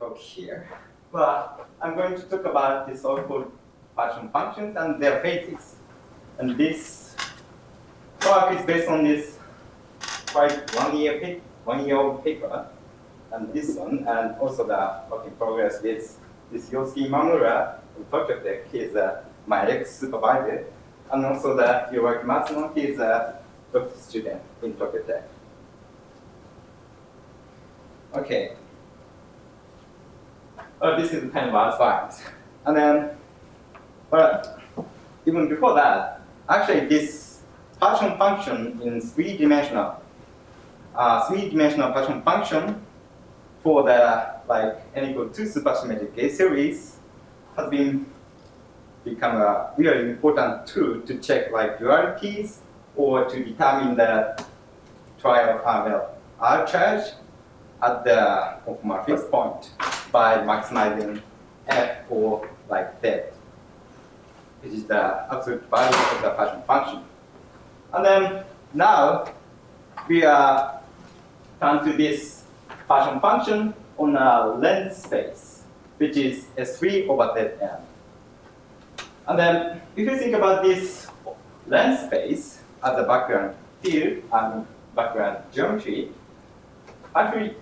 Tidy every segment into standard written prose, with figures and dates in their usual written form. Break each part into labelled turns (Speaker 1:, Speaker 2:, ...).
Speaker 1: talk here. But I'm going to talk about the so-called partial functions and their phases. And this talk is based on this quite one-year-old paper, and this one, and also the work in progress with this Yosuke Imamura in Tokyo Tech. He is my ex-supervisor, and also the Hiroaki Matsuno. He is a doctoral student in Tokyo Tech. Okay. This is kind of our slides. And then, even before that, actually this partial function in three-dimensional partial function for the n equal to supersymmetric gauge series has become a really important tool to check dualities or to determine the trial R charge at the conformal fixed point by maximizing f or z, which is the absolute value of the partial function. And then now we are come to this partial function on a length space, which is S3 over Zn. And then if you think about this length space as a background field and background geometry, actually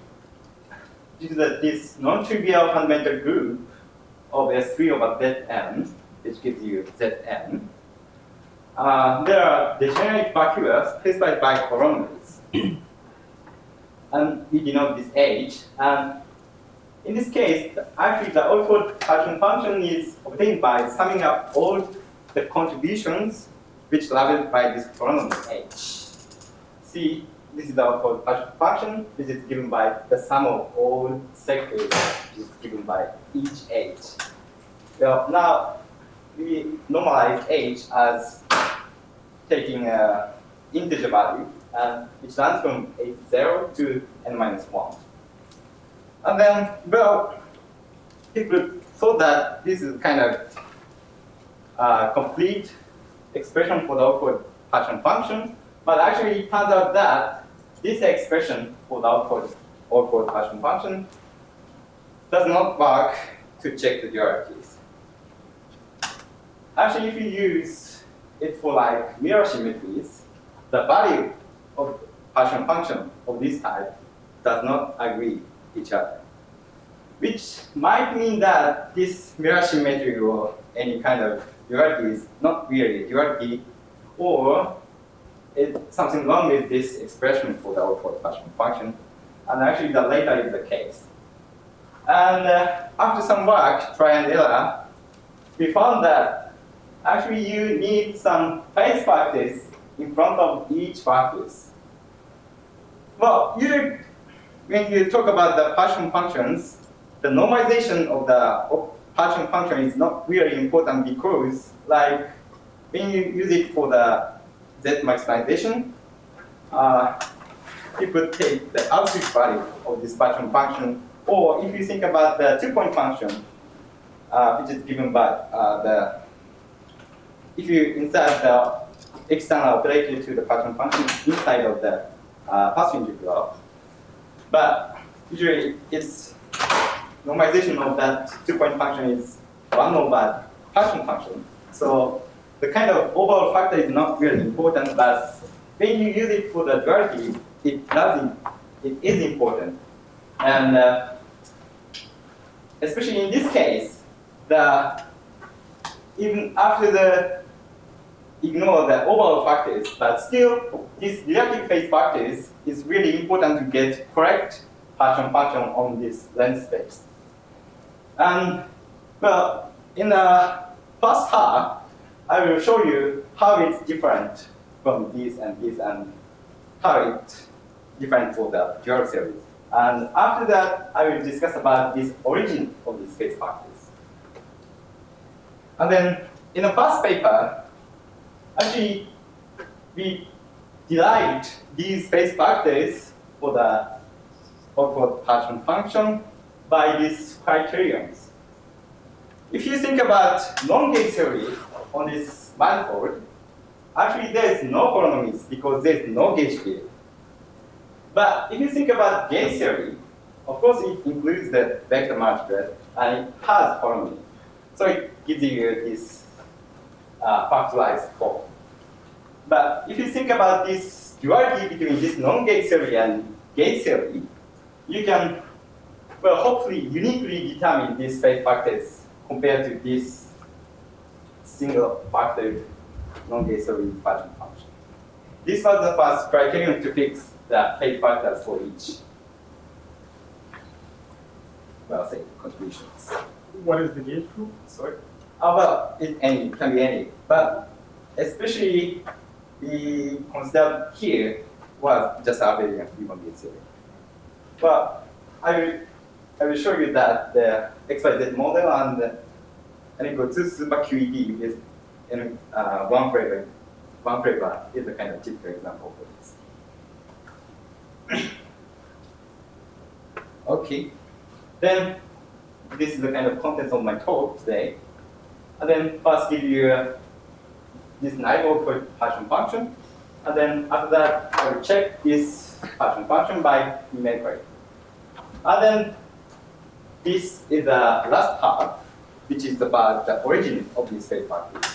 Speaker 1: this non-trivial fundamental group of S3 over Zn, which gives you Zn. There are degenerate vacuoles specified by holonomies. And we denote this H. And in this case, actually the Alford partial function is obtained by summing up all the contributions which labeled by this holonomy H. See, this is the Alford partial function, which is given by the sum of all sectors, which is given by each H. Well, now we normalize H as taking an integer value, which runs from H0 to n-1. And then, well, people thought that this is kind of complete expression for the Alford partial function, but actually it turns out that this expression for the Alford partial function does not work to check the dualities. Actually, if you use it for mirror symmetries, the value of partial function of this type does not agree each other, which might mean that this mirror symmetry or any kind of duality is not really a duality, or something wrong with this expression for the Alford partial function, and actually the latter is the case. And after some work, try and error, we found that actually you need some phase factors in front of each factors. Well, when you talk about the partial functions, the normalization of the partial function is not really important because, when you use it for the Z maximization, you could take the absolute value of this partial function, or if you think about the two-point function, which is given by if you insert the external operator to the partial function inside of the path integral, but usually its normalization of that two-point function is 1 over partial function. So the kind of overall factor is not really important, but when you use it for the duality, it is important. And especially in this case, even after ignore the overall factors, but still these reactive phase factors is really important to get correct partial function on this length space. And well, in the first half, I will show you how it's different from this and this, and how it's different for the dual series. And after that, I will discuss about this origin of these phase factors. And then in the first paper, actually, we derived these phase factors for the Alford partial function by these criterions. If you think about non-gauge theory on this manifold, actually there is no holonomies because there is no gauge field. But if you think about gauge theory Of course, it includes the vector multiplet, and it has holonomy. So it gives you this factorized form. But if you think about this duality between this non-gate theory and gate theory, you can, well, hopefully uniquely determine these phase factors compared to this single factor non-gate theory Paschen function. This was the first criterion to fix the phase factors for each, well, say, contributions.
Speaker 2: What is the gate group?
Speaker 1: Sorry? Well, it can be any, but especially the concept here was just abelian human gate theory. But I will show you that the XYZ model and N equal to super QED is in one flavor. One flavor is a kind of typical example for this. Okay, then this is the kind of contents of my talk today. And then first give you this naive Paschen function. And then after that, I will check this Paschen function by numerically. And then this is the last part, which is about the origin of these phase factors.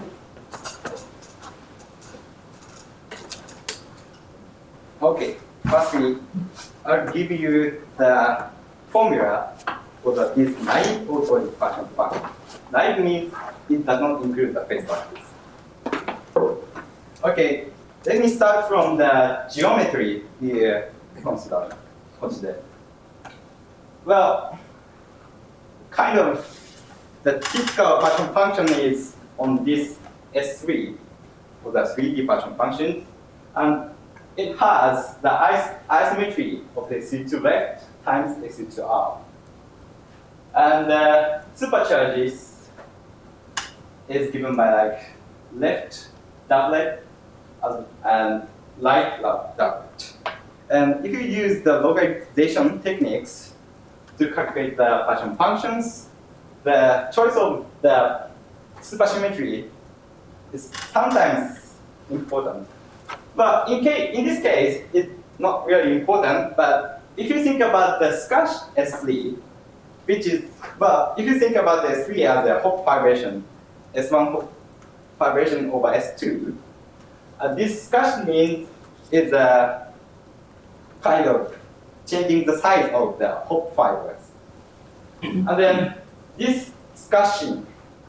Speaker 1: Okay, firstly, I'll give you the formula for this naive Paschen function. Naive means it does not include the phase factors. Okay, let me start from the geometry here consider. Well, kind of the typical Paschen function is on this S3 for the 3D Paschen function, and it has the isometry of the SU2 left times SU2 R. And the supercharges is given by like left doublet and right doublet. And if you use the localization techniques to calculate the Paschen functions, the choice of the supersymmetry is sometimes important. But in this case, it's not really important. But if you think about the Scash S3, which is, well, if you think about the S3 as a Hopf fibration, S1 Hopf fibration over S2, this Scash means is a kind of changing the size of the Hopf fibers. And then this scashing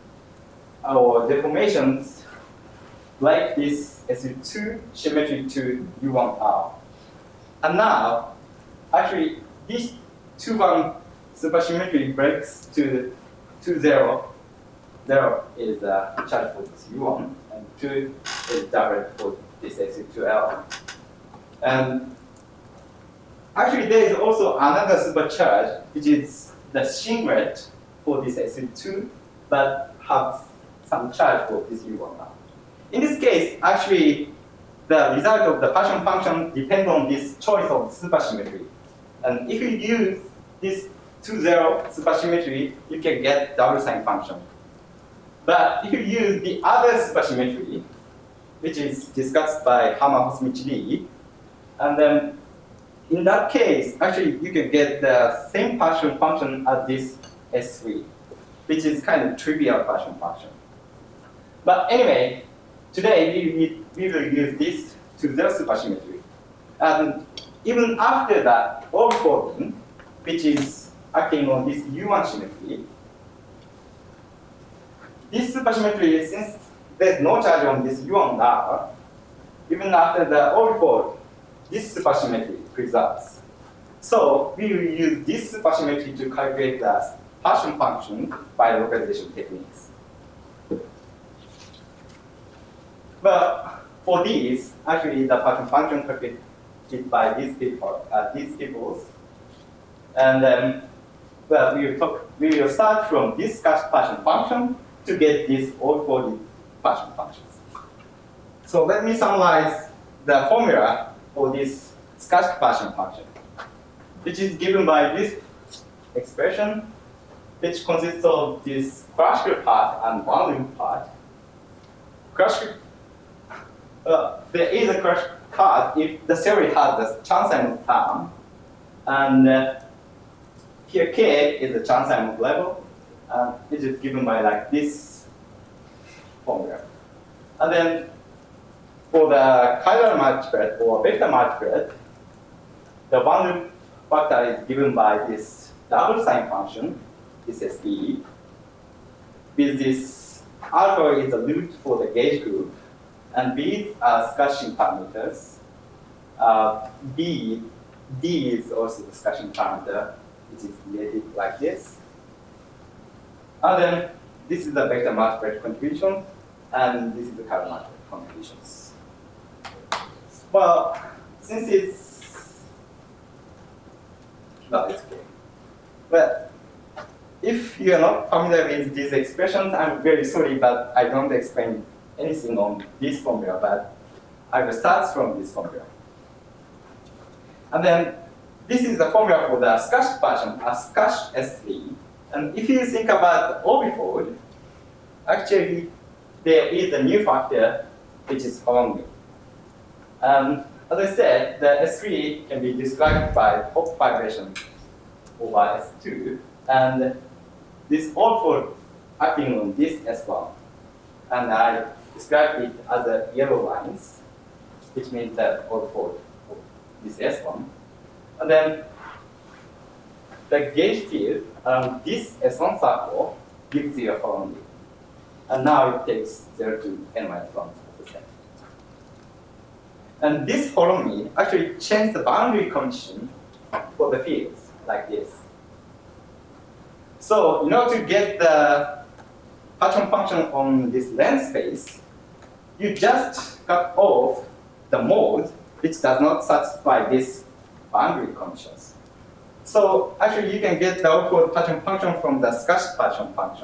Speaker 1: or deformations like this SU2 symmetry to U1R. And now, actually, this 2-1 supersymmetry breaks to 2-0. 0 is a charge for this U1, and 2 is direct for this SU2L. And actually, there is also another supercharge, which is the singlet for this SU2, but has some charge for this U1R. In this case, actually, the result of the Paschen function depends on this choice of supersymmetry. And if you use this 2-0 supersymmetry, you can get double sign function. But if you use the other supersymmetry, which is discussed by Hammer-Hosmich-Lee, and then in that case, actually, you can get the same Paschen function as this S3, which is kind of trivial Paschen function. But anyway, today we will use this 2-0 supersymmetry. And even after that overfolding, which is acting on this U1 symmetry, this supersymmetry, since there's no charge on this U1R, even after the overfold, this supersymmetry preserves. So we will use this supersymmetry to calculate the Paschen function by localization techniques. But for these, actually, the Paschen function calculated by these tables, and then, well, we will start from this Paschen function to get these overfolded Paschen functions. So let me summarize the formula for this Scash Paschen function, which is given by this expression, which consists of this classical part and bounding part. There is a classical part if the theory has the Chern-Simons term, and here K is the Chern-Simons level, it is given by like this formula. And then for the chiral multiplet or vector multiplet, the one loop factor is given by this double sign function, this SB, with this alpha is a root for the gauge group, and these are scattering parameters. D is also the scattering parameter, which is related like this. And then this is the vector multiplet contribution, and this is the chiral multiplet contributions. Well, since it's not it's okay. Well, if you are not familiar with these expressions, I'm very sorry, but I don't explain anything on this formula, but I will start from this formula. And then this is the formula for the scattered version, a scattered S3. And if you think about the orbifold, actually there is a new factor which is Coulomb. As I said, the S3 can be described by Hopf vibration over S2, and this orbifold acting on this S1. And I describe it as a yellow lines, which means the orbifold of this S1. And then the gauge field around this S1 circle gives you a Coulomb. And now it takes 0 to n-1 as I said. And this Coulomb actually changes the boundary condition for the fields like this. So in order to get the Patron function on this length space, you just cut off the mode which does not satisfy these boundary conditions. So actually you can get the output Patron function from the scattered Patron function.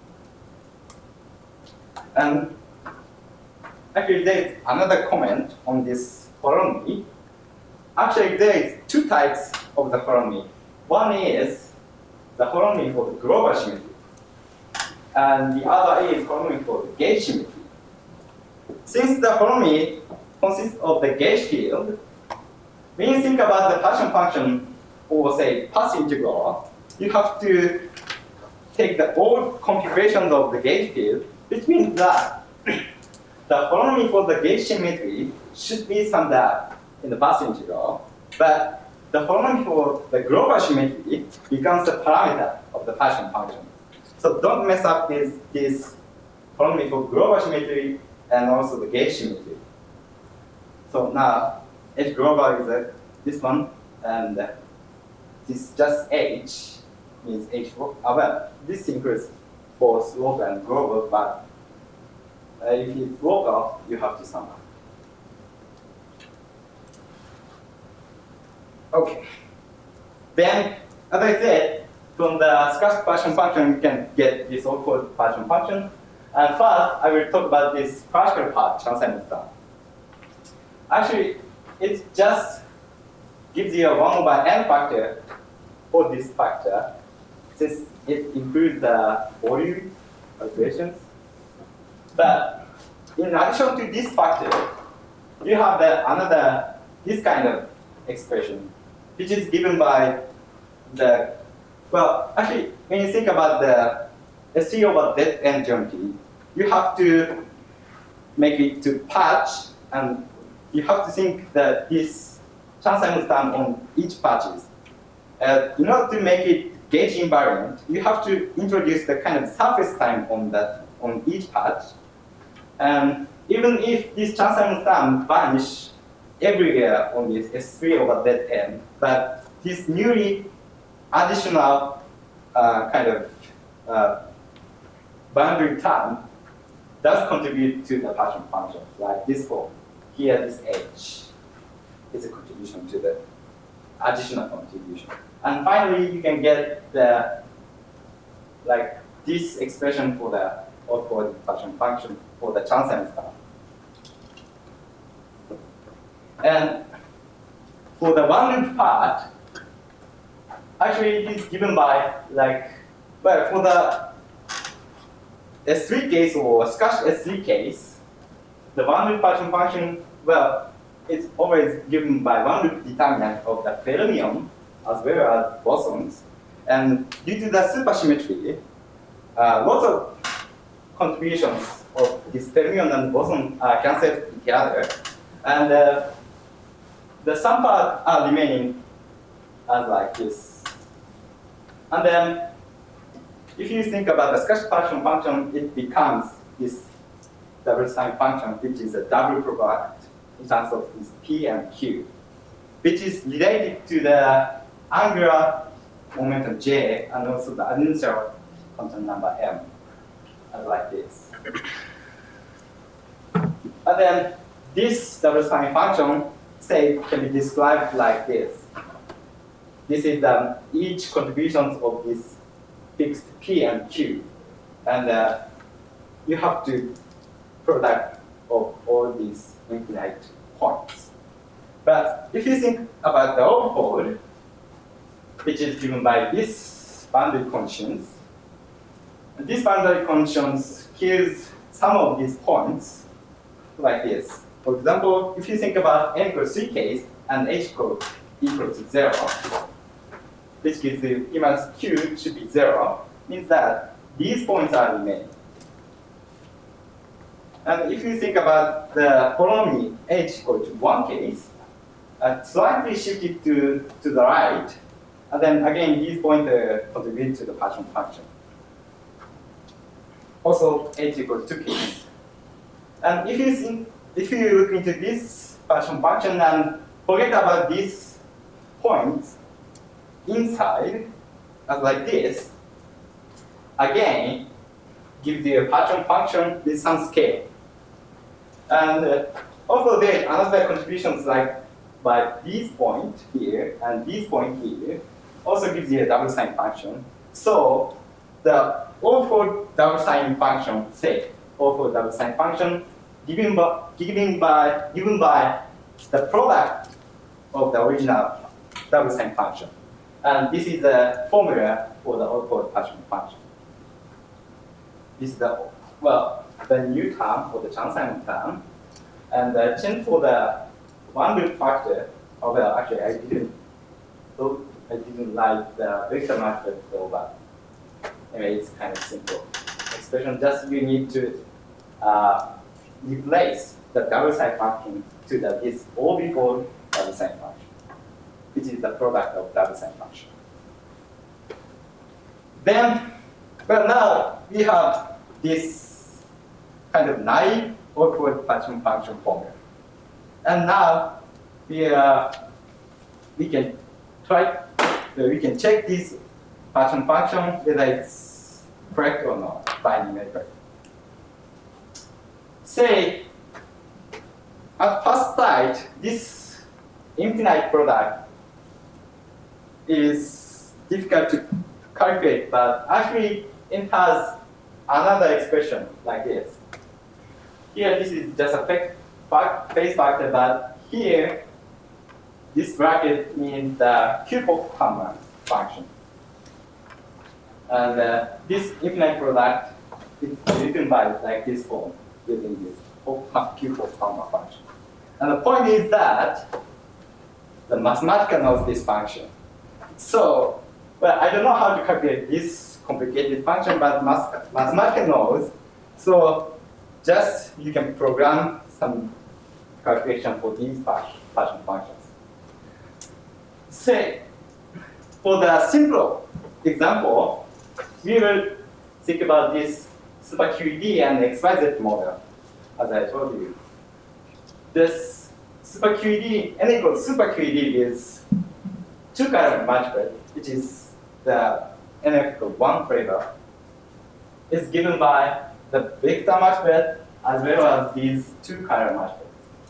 Speaker 1: And actually there is another comment on this Coulomb. Actually there is two types of the Coulomb. One is the Coulomb for the global symmetry, and the other is Coulomb for the gauge symmetry. Since the Coulomb consists of the gauge field, when you think about the Patron function or say path integral, you have to take the old configurations of the gauge field, which means that the Coulomb for the gauge symmetry should be summed up in the path integral, but the Coulomb for the global symmetry becomes the parameter of the Patron function. So don't mess up this Coulomb for global symmetry and also the gauge symmetry. So now H global is this one, and this just H means H. Well, this includes both local and global, but if it's local, you have to sum up. Okay. Then, as I said, from the scattered Patron function, you can get this so-called Patron function. And first, I will talk about this partial part, Chern-Simons term. Actually, it just gives you a 1 over n factor for this factor, since it includes the volume calculations. But in addition to this factor, you have this kind of expression, which is given by the, well, actually, when you think about the S3 over Zn geometry, you have to make it to patch, and you have to think that this Chern-Simons term on each patches. In order to make it gauge invariant, you have to introduce the kind of surface time on each patch. And even if this Chern-Simons term vanish everywhere on this S3 over Zn, but this newly additional kind of boundary term does contribute to the Patron function, like this form. Here, this H is a contribution to the additional contribution. And finally, you can get the, like, this expression for the outward Patron function for the Chern-Simons term. And for the one loop part, actually it is given by, like, well, for the S3 case or scattered S3 case, the one loop Patron function, well, it's always given by one loop determinant of the fermion as well as bosons. And due to the supersymmetry, lots of contributions of this fermion and boson are cancelled together, and the some part are remaining as like this. And then, if you think about the scarce partition function, it becomes this double sign function, which is a double product in terms of this P and Q, which is related to the angular momentum J and also the initial quantum number M, like this. And then this double sign function, say, can be described like this. This is each contributions of this fixed P and Q, and you have to product of all these infinite points. But if you think about the overfold, which is given by this boundary conditions, this boundary conditions gives some of these points like this. For example, if you think about n equals 3 case and h equals to 0, which gives you E minus Q should be 0, means that these points are remaining. And if you think about the polynomial h equal to 1 case, slightly shifted to the right, and then again these points contribute to the partition function. Also h equals 2 case. And if you look into this partition function and forget about these points inside, as like this, again gives you a partition function with some scale. And also there another contributions like by this point here and this point here also gives you a double sign function. So the overfold double sign function, say overfold double sign function given by the product of the original double sign function. And this is the formula for the overfold partition function. This is the new term for the Chern-Simons term. And change for the one root factor, although actually I didn't like the vector method though, but anyway, it's kind of simple expression. Just you need to replace the double sign function to this overfold double sign function, which is the product of double sign function. Then, well, now we have this kind of naive overfold partition function formula. And now we can check this partition function whether it's correct or not by numerical. Say, at first sight, this infinite product is difficult to calculate, but actually it has another expression like this. Here, this is just a phase factor, but here, this bracket means the Q-Hofmann function. And this infinite product is written by like this form, using this Q-Hofmann function. And the point is that the mathematical knows this function. So, well, I don't know how to calculate this complicated function, but mathematical knows. So, just you can program some calculation for these partition functions. Say, for the simple example, we will think about this super QED and XYZ model, as I told you. This super QED, n equals super QED is two-color multiple, which is the n equals 1 flavor, is given by the vector multiplet as well as these two-color multiplets.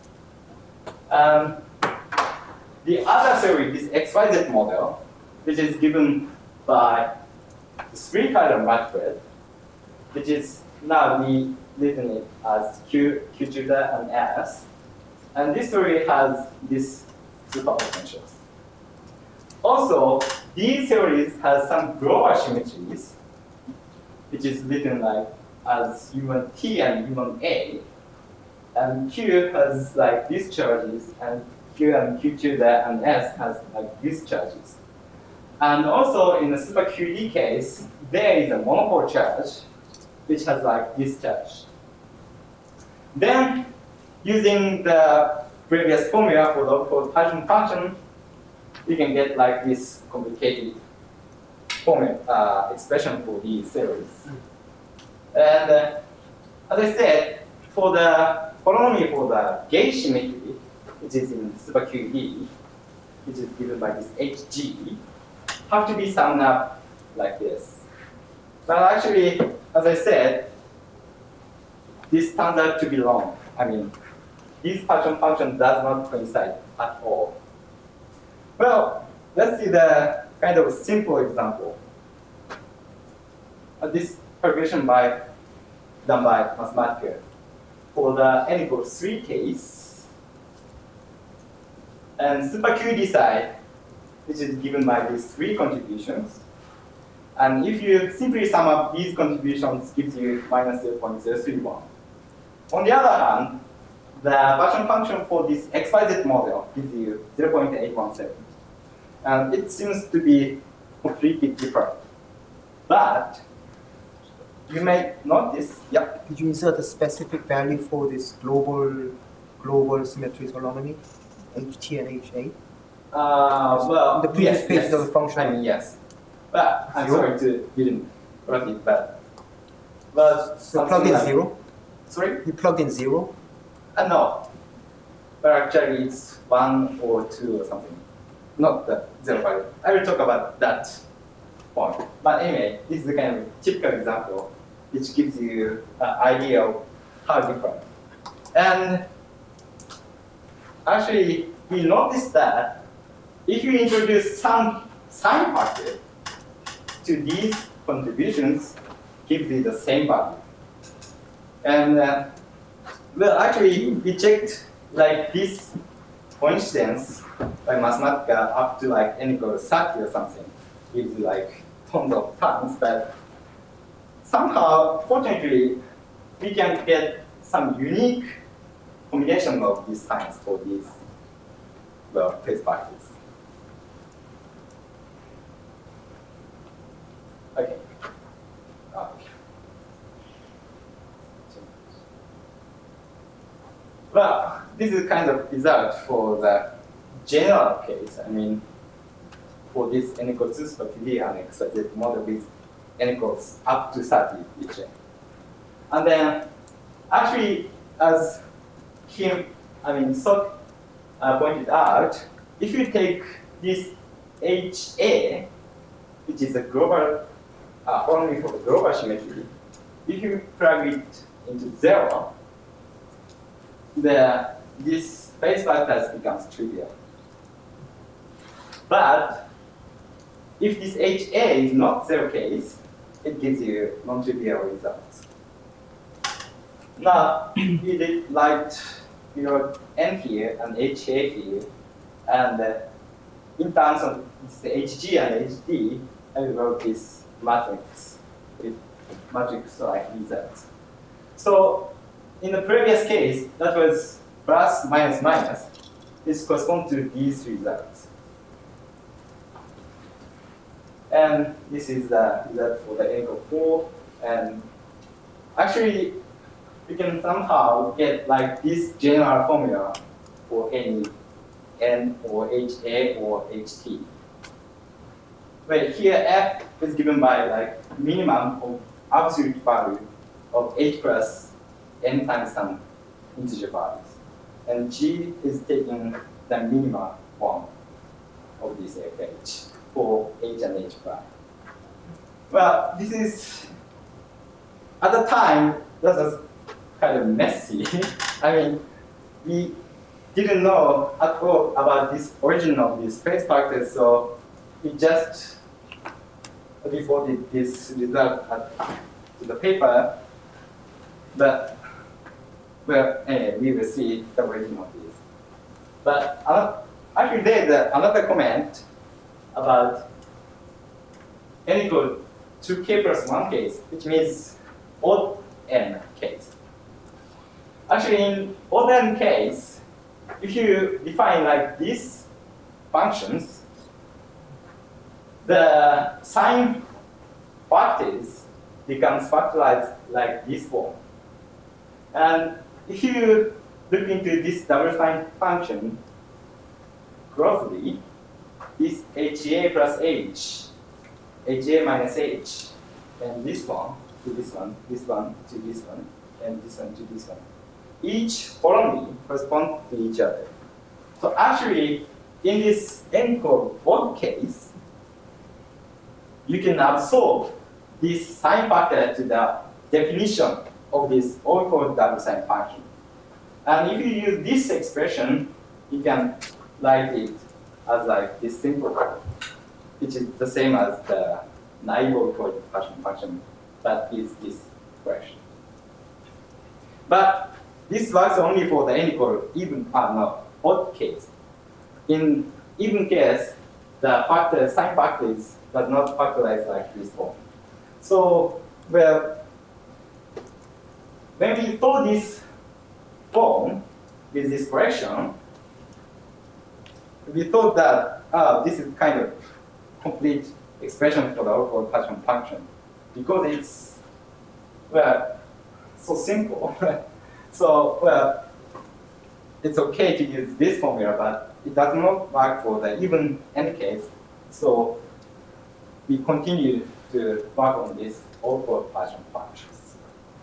Speaker 1: The other theory, this XYZ model, which is given by the three-color multiplet, which is now we written it as Q tutor and S. And this theory has these superpotentials. Also, these theories have some Grover symmetries, which is written like as U1T and U1A. And Q has like these charges, and Q and Q tutor and S has like these charges. And also in the super QD case, there is a monopole charge, which has like this charge. Then, using the previous formula for the optical Paschen function, you can get like this complicated formula, expression for these series. And as I said, for the polynomial for the gauge symmetry, which is in super QD, which is given by this Hg, have to be summed up like this. But actually, as I said, this turns out to be wrong. I mean, this Paschen function does not coincide at all. Well, let's see the kind of simple example. This calculation done by Mathematica for the n equals 3 case, and super QD side, which is given by these 3 contributions. And if you simply sum up these contributions, gives you minus 0.031. On the other hand, the Paschen function for this XYZ model gives you 0.817. And it seems to be completely different. But you may notice, yeah.
Speaker 2: Did you insert a specific value for this global symmetry holonomy, HT and HA?
Speaker 1: Well,
Speaker 2: the previous
Speaker 1: yes,
Speaker 2: page
Speaker 1: yes.
Speaker 2: of the function.
Speaker 1: I mean, yes. But I'm sorry to didn't write it, but
Speaker 2: so plugged in
Speaker 1: like,
Speaker 2: 0?
Speaker 1: Sorry?
Speaker 2: You plugged in 0?
Speaker 1: No. But actually it's 1 or 2 or something. Not the 0 value. I will talk about that point. But anyway, this is the kind of typical example which gives you an idea of how different. And actually, we noticed that if you introduce some sign factor to these contributions, gives you the same value. And well, actually, we checked like this coincidence by Mathematica up to like n equals 30 or something, gives you like tons of times, but somehow, fortunately, we can get some unique combination of these signs for these, well, phase factors. Okay. Well, this is kind of result for the general case. I mean, for this n equals 2 super QD and XYZ model with n equals up to 30 each. And then, actually, as Sok pointed out, if you take this HA, which is a global, only for the global symmetry, if you plug it into 0, this phase factors becomes trivial. But if this HA is not 0 case, it gives you non-trivial results. Now, we did like N here and HA here, and in terms of this HG and HD, I wrote this matrix with matrix-like results. So in the previous case, that was plus, minus, minus. This corresponds to these results. And this is the result for the n equals 4. And actually, we can somehow get like this general formula for any n or HA or HT. But here f is given by like minimum of absolute value of h plus n times some integer values. And g is taking the minimum one of this fh for h and h prime. Well, this is, at the time, that was kind of messy. I mean, we didn't know at all about this origin of these phase factors, so we just reported this result to the paper. But, well, anyway, we will see the origin of this. But actually, there's another comment about n equal to k plus 1 case, which means odd n case. Actually, in odd n case, if you define like these functions, the sign factors becomes factorized like this form. And if you look into this double sign function closely, this HA plus H, HA minus H, and this one to this one, this one to this one, and this one to this one. Each holonomy corresponds to each other. So actually, in this n-equal odd case, you can absorb this sign factor to the definition of this O-equal double sign function. And if you use this expression, you can write it as like this simple, which is the same as the naive O-equal Paschen function, but is this expression. But this works only for the n-equal even, odd case. In even case, the factor, sign factors does not factorize like this form. So, well, when we thought this form with this correction, we thought that this is kind of complete expression for the O-equal Paschen function because it's, well, so simple. So, well, it's okay to use this formula, but it does not work for the even n case. So we continue to work on this O-equal Paschen functions.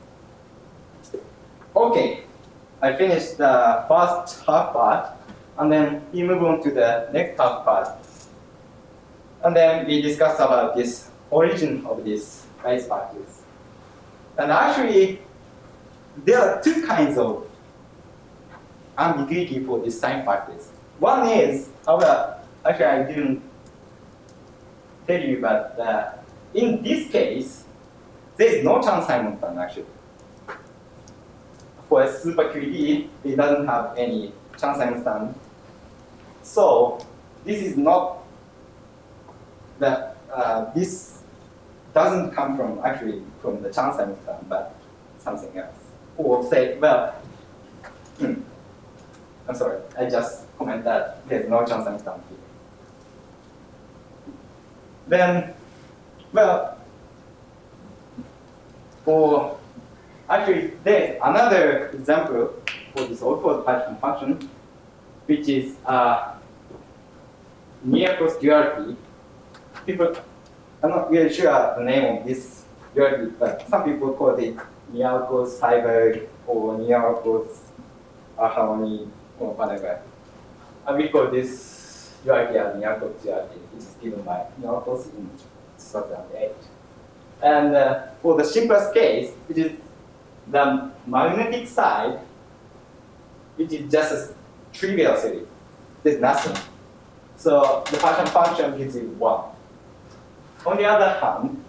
Speaker 1: Okay, I finished the first half part, and then we move on to the next half part. And then we discuss about this origin of these base factors. And actually, there are two kinds of ambiguity for these sign factors. One is, however, actually I didn't tell you, but in this case, there is no Chern-Simons term actually. For a super QED, it doesn't have any Chern-Simons term. So this is not the this doesn't come from actually from the Chern-Simons term, but something else. Or say, well, I'm sorry, I just comment that there's no Chern-Simons term here. Then, well, for actually there's another example for this O-equal Paschen function, which is near-cross duality. People, I'm not really sure the name of this duality, but some people call it near-cross Seiberg or near-cross harmony or whatever. And we call this duality as near-cross duality, which is given by near-cross in 2008. And for the simplest case, it is the magnetic side, which is just a trivial series. There's nothing. So the Paschen function gives you 1. On the other hand,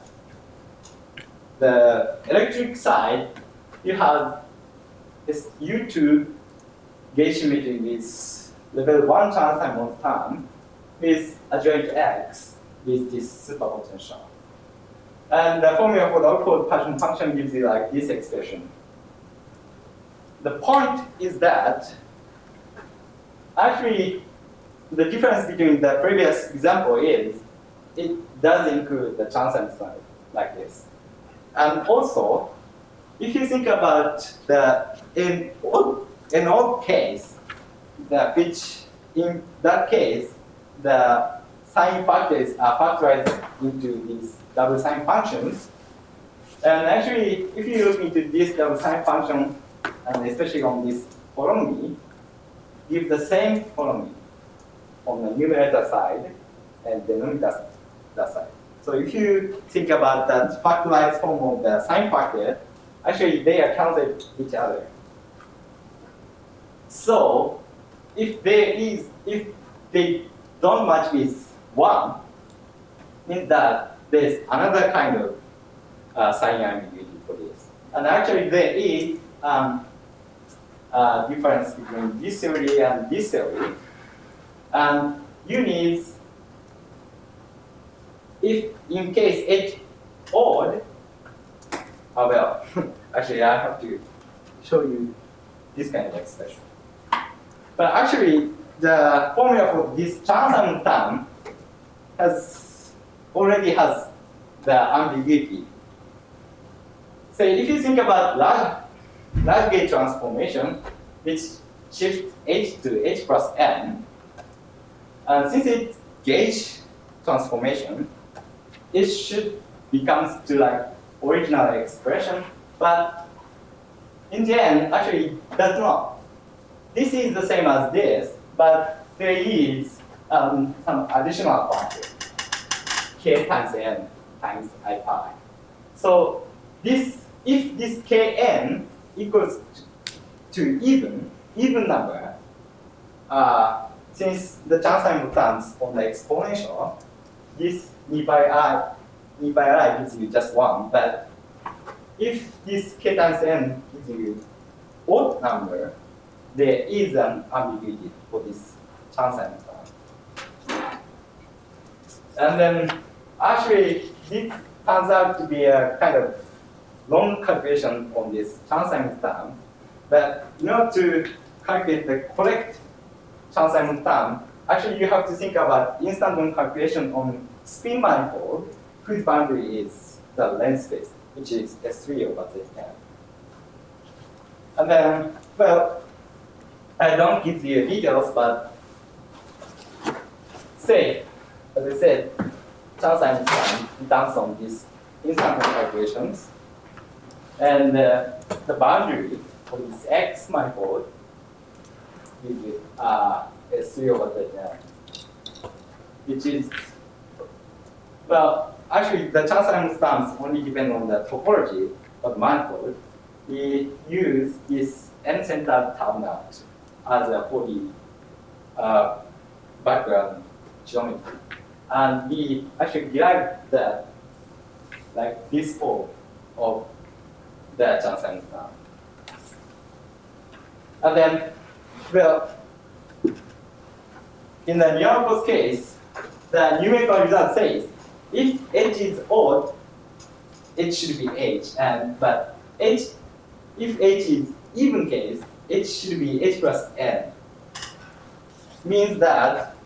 Speaker 1: the electric side, you have this U2 gauge symmetry with level 1 Chern-Simons term with adjoint X with this superpotential. And the formula for the O-equal Paschen function gives you like this expression. The point is that actually the difference between the previous example is it does include the Chern-Simons term like this. And also, if you think about the in odd case, which in that case the sign factors are factorized into these double sign functions. And actually, if you look into this double sign function, and especially on this holonomy, give the same holonomy on the numerator side and denominator side. So if you think about that factorized form of the sign factor, actually they are cancelled each other. So if they don't match with 1, means that there's another kind of sign ambiguity for this. And actually there is difference between this theory and this theory. And unis, if in case H odd, well, actually I have to show you this kind of expression. But actually, the formula for this Chern-Simons term has already has the ambiguity. So if you think about large gauge transformation, which shifts h to h plus n, and since it's gauge transformation, it should become to like original expression, but in the end, actually it does not. This is the same as this, but there is some additional factor, k times n times I pi. So if this kn equals to even number, since the Chern-Simons terms on the exponential, this e by I gives you just 1, but if this k times n gives you odd number, there is an ambiguity for this Chern-Simons term. And then actually this turns out to be a kind of long calculation on this Chern-Simons term, but in order to calculate the correct Chern-Simons term, actually you have to think about instant calculation on spin manifold, whose boundary is the length space, which is S3 over Zn. And then, well, I don't give you details, but say, as I said, Chern-Simons term done on these instant calculations, and the boundary for this X manifold is S3 over Zn, which is, well, actually the Chern-Simons terms only depend on the topology of the manifold. We use this n-centered term out as a for the background geometry, and we actually derive that like this form of the Chern-Simons term. And then, well, in the Nyarko's case, the numerical result says if h is odd, it should be h, but if h is even case, it should be h plus n. Means that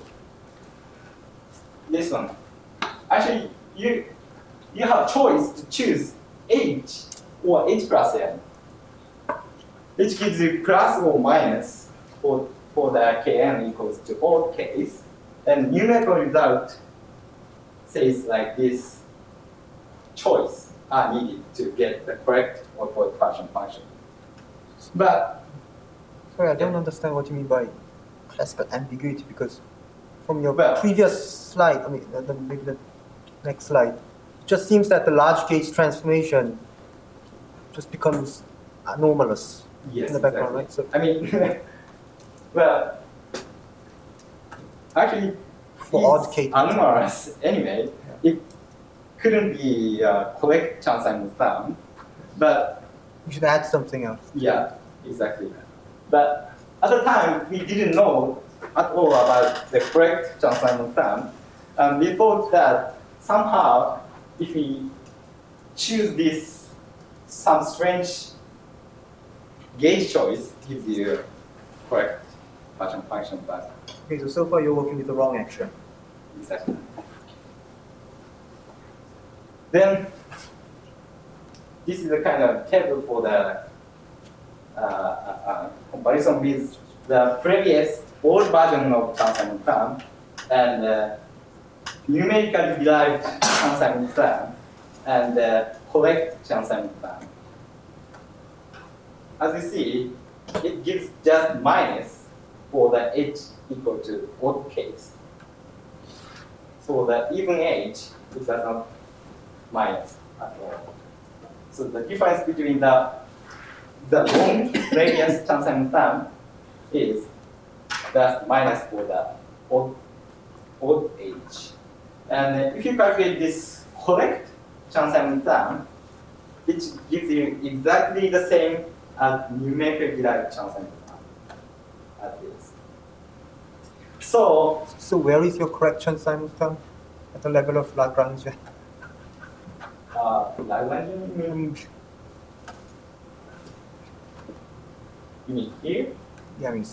Speaker 1: this one. Actually, you have choice to choose h or h plus n, which gives you plus or minus for the kn equals to odd case. And numerical result says like this: choice are needed to get the correct or for Gaussian function. But
Speaker 2: sorry, I don't understand what you mean by classical ambiguity, because from your
Speaker 1: Well-
Speaker 2: previous slide, I mean, maybe the next slide, it just seems that the large gauge transformation just becomes anomalous
Speaker 1: yes,
Speaker 2: in the background,
Speaker 1: exactly.
Speaker 2: right? So
Speaker 1: I mean, well, actually,
Speaker 2: for
Speaker 1: it's
Speaker 2: odd cases.
Speaker 1: anomalous anyway. It couldn't be correct Chern-Simons term, but
Speaker 2: you should add something else.
Speaker 1: yeah, exactly. But at the time, we didn't know at all about the correct Chern-Simons term, and we thought that somehow, if we choose this some strange gauge choice, gives you correct Gaussian function, but
Speaker 2: Okay, so far you're working with the wrong action.
Speaker 1: exactly. Then this is a kind of table for the comparison with the previous old version of Chern-Simons term and numerically derived Chern-Simons term and correct Chern-Simons term. As you see, it gives just minus for the h equal to odd case. So the even h, it does not minus at all. So the difference between the long radius Chern-Simons term is just minus for the odd h. And if you calculate this correct Chern-Simons term, it gives you exactly the same as numerically derived Chern-Simons term as this. So
Speaker 2: So where is your correct Chern-Simons term? At the level of Lagrangian?
Speaker 1: Lagrangian means you mean here?
Speaker 2: Yeah, I mean,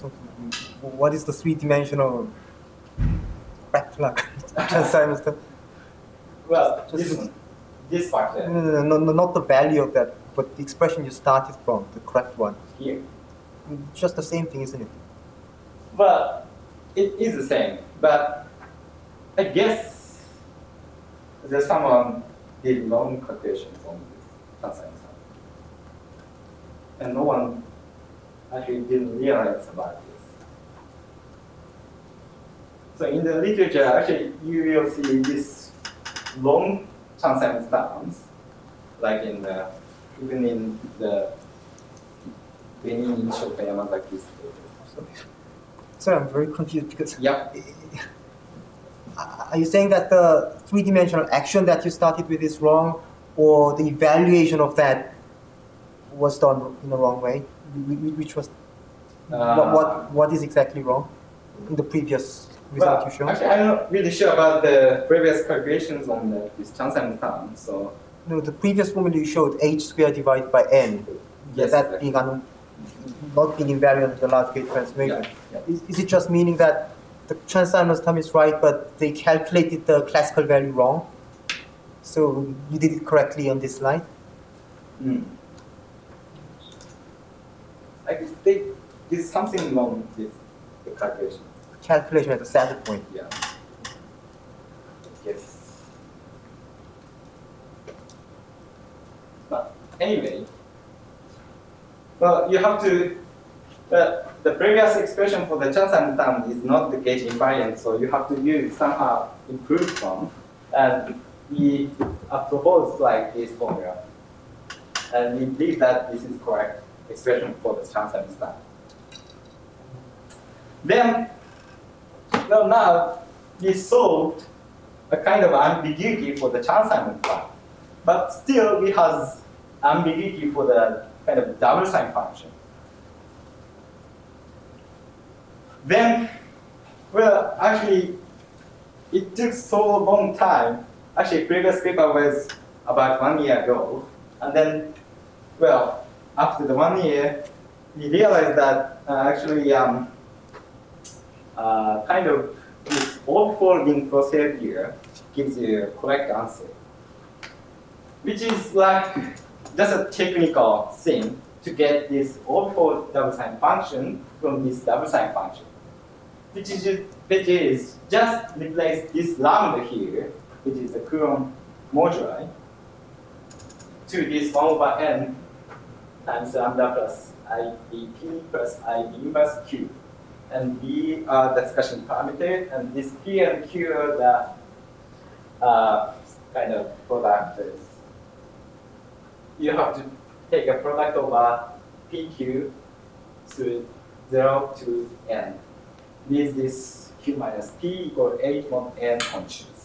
Speaker 2: what is the three-dimensional correct Chern-Simons term?
Speaker 1: Well,
Speaker 2: Just-
Speaker 1: this one, this part there,
Speaker 2: No, not the value of that, but the expression you started from, the correct one.
Speaker 1: here.
Speaker 2: Just the same thing, isn't it?
Speaker 1: Well, it is the same, but I guess there's someone did long calculations on this Tansen sum. And no one actually didn't realize about this. So in the literature, actually, you will see this long Tansen sums, like in the, even in the Benin Shoka Yamazaki's papers.
Speaker 2: Sorry, I'm very confused because
Speaker 1: Yep.
Speaker 2: are you saying that the three-dimensional action that you started with is wrong, or the evaluation of that was done in the wrong way? Which was what is exactly wrong in the previous result you showed?
Speaker 1: Actually, I'm not really sure about the previous calculations on this Tansen sum. So
Speaker 2: No, the previous formula you showed h squared divided by n.
Speaker 1: Yes,
Speaker 2: that
Speaker 1: exactly.
Speaker 2: being not being invariant in the large gate transformation.
Speaker 1: Yeah,
Speaker 2: Is it just meaning that the Chern-Simons term is right, but they calculated the classical value wrong? So you did it correctly on this slide?
Speaker 1: I guess there's something wrong with the calculation.
Speaker 2: Calculation at the starting point.
Speaker 1: Yeah. Yes. But anyway, well, you have to. The previous expression for the Chern-Simons term is not the gauge invariant, so you have to use somehow improved form. And we propose like this formula, and we believe that this is correct expression for the Chern-Simons term. Then, well, now we solved a kind of ambiguity for the Chern-Simons term, but still we have ambiguity for the kind of double sign function. Then, well, actually, it took so long time. Actually, previous paper was about 1 year ago, and then, well, after the 1 year, we realized that actually, kind of this overfolding procedure gives you a correct answer, which is like just a technical thing to get this overfold double sign function from this double sign function, which is just replace this lambda here, which is the Coulomb moduli, to this 1 over n times lambda plus IBP plus IB inverse Q. And B are the discussion parameter, and this P and Q are the kind of product. You have to take a product over PQ through 0 to n. With this Q minus P equal 8 mod n functions.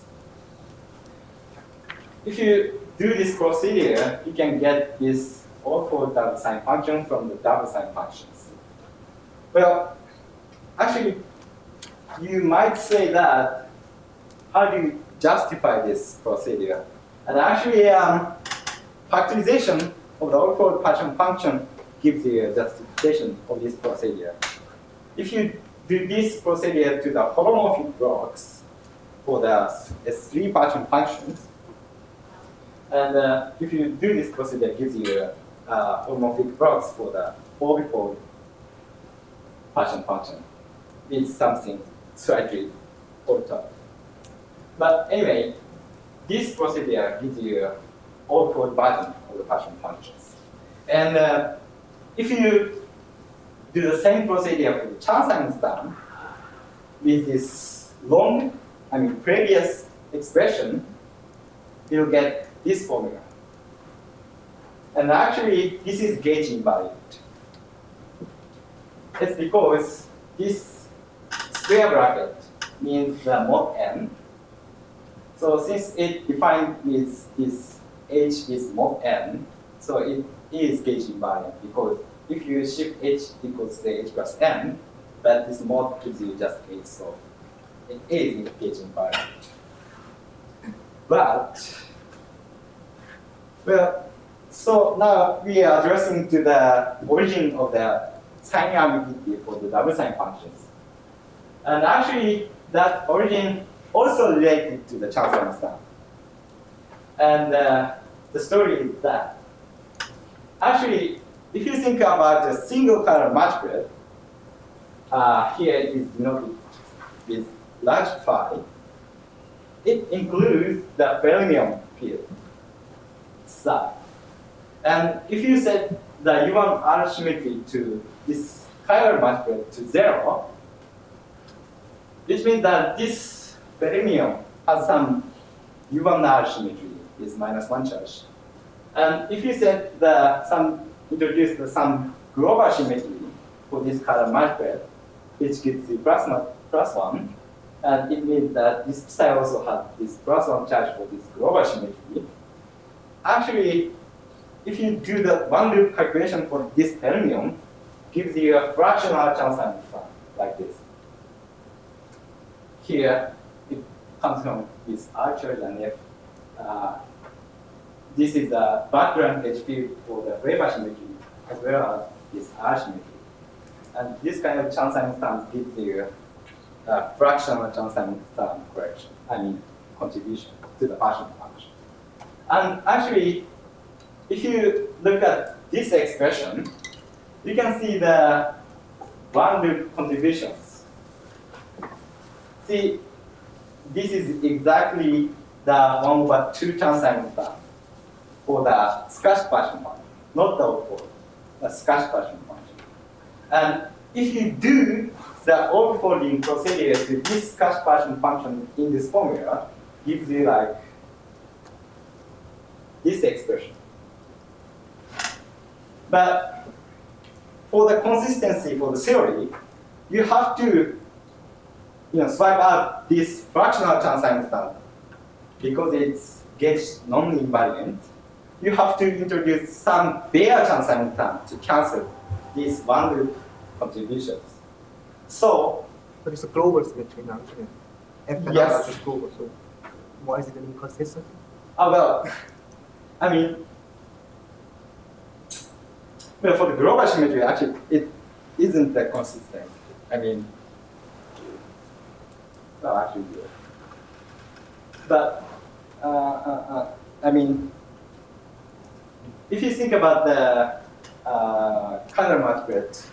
Speaker 1: If you do this procedure, you can get this overfold double sign function from the double sign functions. Well, actually, you might say that, how do you justify this procedure? And actually, factorization of the overfold partition function gives you a justification of this procedure. If you do this procedure to the holomorphic blocks for the S3 partition functions, and if you do this procedure, it gives you holomorphic blocks for the overfold partition function. It's something slightly altered. But anyway, this procedure gives you overfold version of the partition functions. And if you do the same procedure for the Chern-Simons term with this long, previous expression, you'll get this formula. And actually, this is gauge invariant. It's because this square bracket means the mod n. So since it defined with this h is mod n, so it is gauge invariant because if you shift h equals to h plus n, that this mod gives you just h, so it is gauge invariant. But, well, so now we are addressing to the origin of the sign ambiguity for the double sign functions. And actually, that origin also related to the Chern-Simons term. And the story is that actually, if you think about a single color multiplet, here it is denoted with large phi. It includes the fermion field psi. And if you set the U1R symmetry to this chiral multiplet to 0, which means that this fermion has some U1R symmetry is -1 charge. And if you set introduce some global symmetry for this chiral multiplet, which gives you +1, and it means that this psi also has this +1 charge for this global symmetry. Actually, if you do the one loop calculation for this fermion, gives you a fractional Chern-Simons sum like this. Here, it comes from this R charge and F. This is a background edge field for the Weber symmetry, as well as this R symmetry. And this kind of Chern-Simons sum gives you a fractional Chern-Simons sum correction, contribution to the partial function. And actually, if you look at this expression, you can see the one loop contributions. See, this is exactly the 1/2 Chern-Simons sum for the scarce partial function, not the overfold, the scarce partial function. And if you do the overfolding procedure to this scarce partial function in this formula, gives you like this expression. But for the consistency for the theory, you have to swipe out this fractional Chern-Simons sum because it's gauge non-invariant. You have to introduce some bare Chern-Simons sum to cancel these one loop contributions. So,
Speaker 2: but it's a global symmetry now, isn't it? F and
Speaker 1: yes.
Speaker 2: R is global, so why is it an inconsistency?
Speaker 1: Well, for the global symmetry, actually, it isn't that consistent. Well, actually, yeah. But, if you think about the color multiplet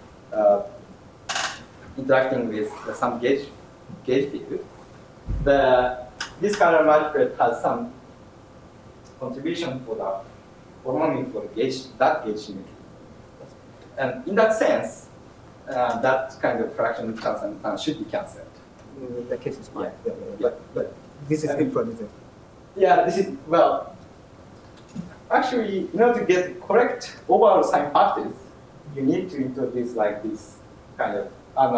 Speaker 1: interacting with some gauge field, this color multiplet has some contribution for the holonomic for that gauge symmetry. And in that sense, that kind of fraction Chern-Simons sum should be cancelled.
Speaker 2: In that case, it's fine.
Speaker 1: Yeah.
Speaker 2: But this is different, isn't it?
Speaker 1: Yeah, this is, well, actually, in order to get correct overall sign factors, you need to introduce like this kind of,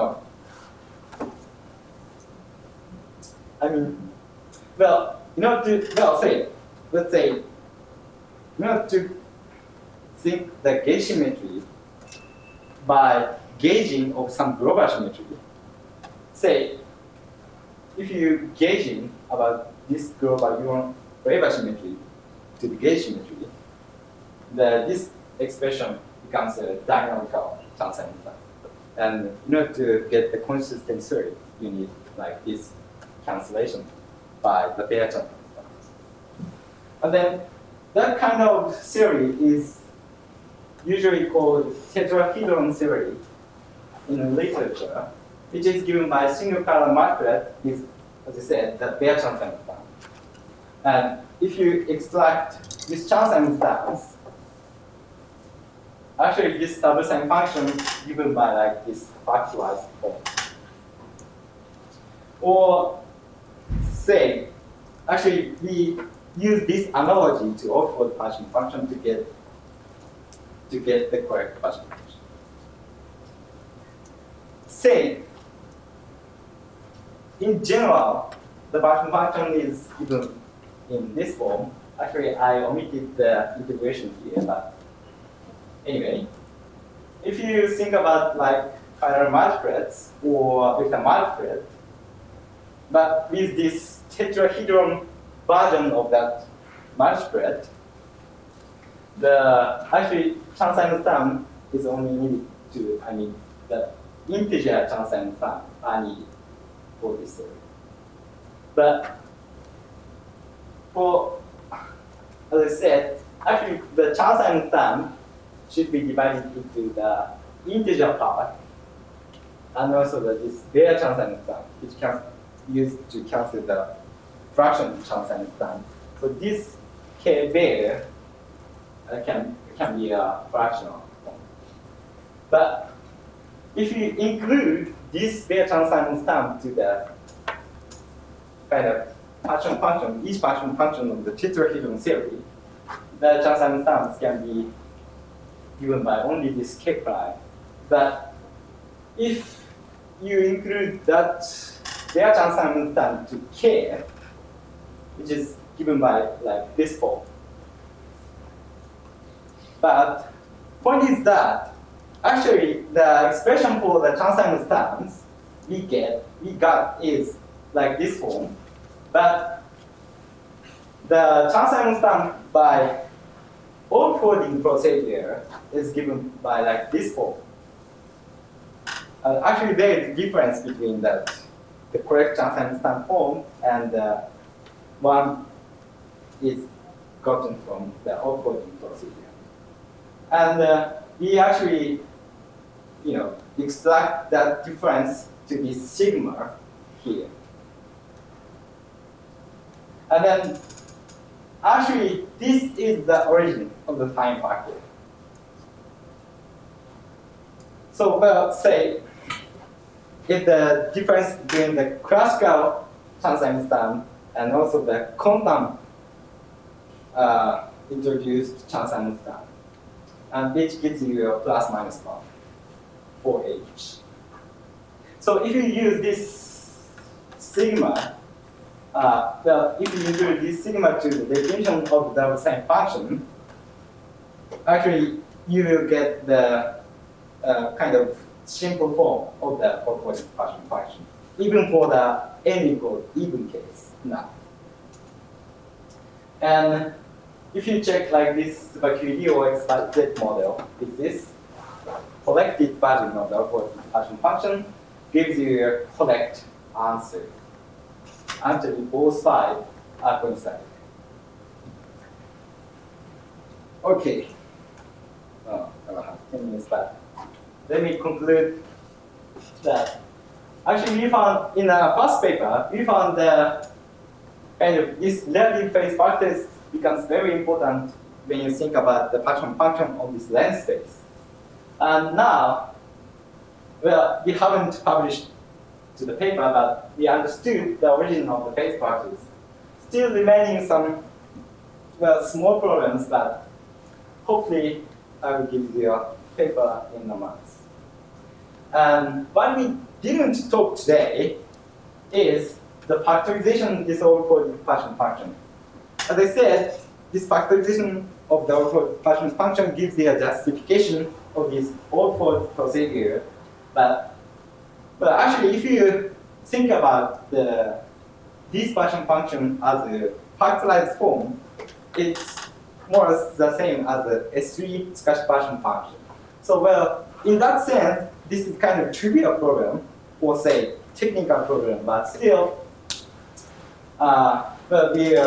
Speaker 1: let's say, in order to think the gauge symmetry by gauging of some global symmetry, say, if you gauging about this global U1 Weber symmetry to the gauge symmetry, this expression becomes a dynamical Chern-Simons sum. And in order to get the consistent theory, you need like this cancellation by the bare Chern-Simons sums. And then that kind of theory is usually called tetrahedron theory in the literature, which is given by a single color multiplet with, as I said, the bare Chern-Simons sum. And if you extract this Chern-Simons sums, actually this double sign function given by like this factorized form. Or say, actually we use this analogy to overfold partial function to get the correct partial function. Say, in general, the partial function is given in this form. Actually, I omitted the integration here, but anyway, if you think about like chiral multiplets or with a multiplet, but with this tetrahedron version of that multiplet, actually Chern-Simons sum is only needed to, the integer Chern-Simons sum are needed for this theory. But for as I said, actually the Chern-Simons sum should be divided into the integer part and also this bare Chern-Simons sum, which can be used to cancel the fraction Chern-Simons sum. So this k bare can be a fractional form. But if you include this bare Chern-Simons sum to the kind of partial function, each partial function of the tetrahedron theory, the Chern-Simons sums can be given by only this k prime. But if you include that bare Chern-Simons sum to k, which is given by like this form. But point is that actually the expression for the Chern-Simons sums we got is like this form, but the Chern-Simons sum by Old-folding procedure is given by like this form. Actually, there is a difference between the correct Chern-Simons sum form and one is gotten from the Old-folding procedure. And we actually, extract that difference to be sigma here. And then, actually, this is the origin of the time factor. So, well, say, if the difference between the classical Chern-Simons sum and also the quantum introduced Chern-Simons sum, and which gives you a plus minus 1 for h. So if you use this sigma, well, if you include this sigma to the definition of the double sign function, actually you will get the kind of simple form of the Old-folding partial function, even for the n equals even case now. And if you check like this QED or X by Z model, with this collected version of the Old-folding partial function gives you a correct answer. Actually, both sides are coinciding. Okay. Oh, I have 10 minutes back. Let me conclude that. Actually, we found in the first paper, we found the kind of this relative phase factors becomes very important when you think about the partial function of this length space. And now, well, we haven't published to the paper, but we understood the origin of the phase factors. Still remaining some, well, small problems, but hopefully I will give you a paper in a month. And what we didn't talk today is the factorization of this Old-folding partial function. As I said, this factorization of the Old-folding partial function gives you a justification of this Old-fold procedure. But actually, if you think about this partial function as a factorized form, it's more or less the same as a S3 Scotch partial function. So, well, in that sense, this is kind of trivial problem, or say technical problem, but still, well, we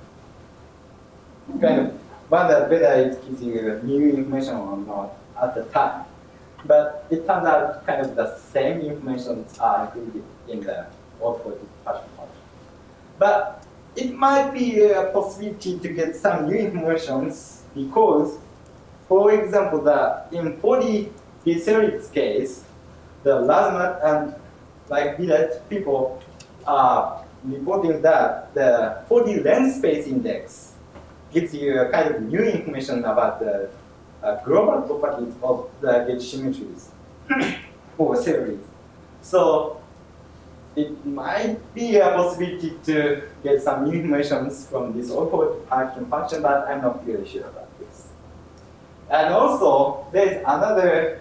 Speaker 1: kind of wonder whether it gives you new information or not at the time. But it turns out kind of the same information are included in the Old-folding partial function. But it might be a possibility to get some new information because, for example, in 4D Biserit's case, the Lazmat and like Billet people are reporting that the 4D length space index gives you a kind of new information about the global properties of the gauge symmetries for series. So it might be a possibility to get some new information from this Old-fold partial function, but I'm not really sure about this. And also, there is another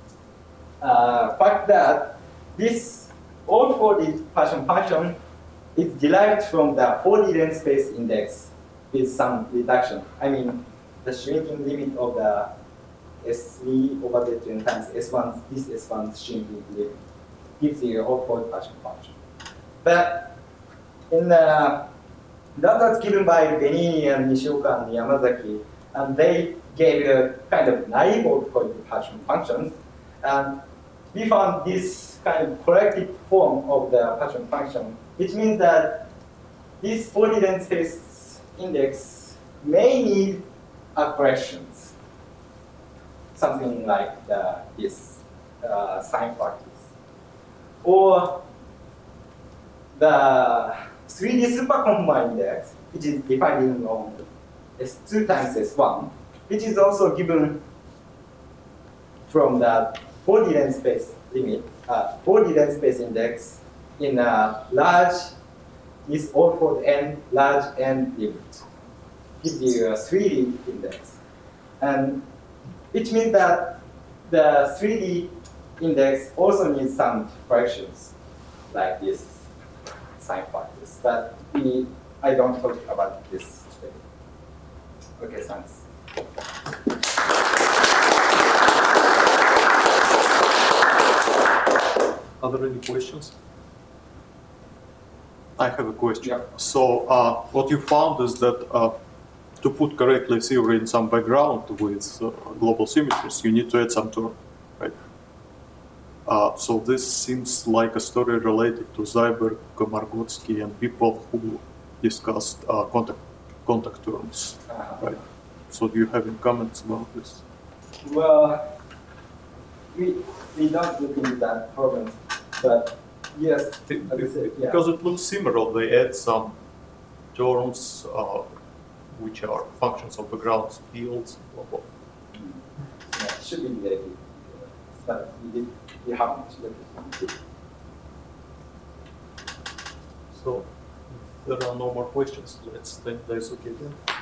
Speaker 1: fact that this Old-folded partial function is derived from the 4D length space index with some reduction. I mean, the shrinking limit of the S3 over Z2 times S1, this S1 shrinking limit gives you a Old-fold partial function. But in the That was given by Benini and Nishioka and Yamazaki, and they gave a kind of naive autocorrelated partition functions. And we found this kind of corrected form of the partition function, which means that this 4D space index may need a corrections, something like this sign practice. Or the 3D superconformal index, which is defined on S2 times S1, which is also given from the 4D length space limit, 4D length space index in a large, is all for the n, large n limit. Gives you a 3D index. And which means that the 3D index also needs some corrections, like this sign practice. But I don't talk about this today. Okay, thanks.
Speaker 3: Are there any questions? I have a question.
Speaker 1: Yeah.
Speaker 3: So what you found is that to put correctly theory in some background with global symmetries, you need to add some term, right? So this seems like a story related to Zyberg, Margotsky, and people who discussed contact terms, right? So do you have any comments about this?
Speaker 1: Well, we don't look into that problem, but yes, as I said, yeah.
Speaker 3: Because it looks similar. They add some terms which are functions of background fields, blah, blah.
Speaker 1: Yeah, it should be very good, but we haven't looked into it.
Speaker 3: So if there are no more questions, let's think that's okay then.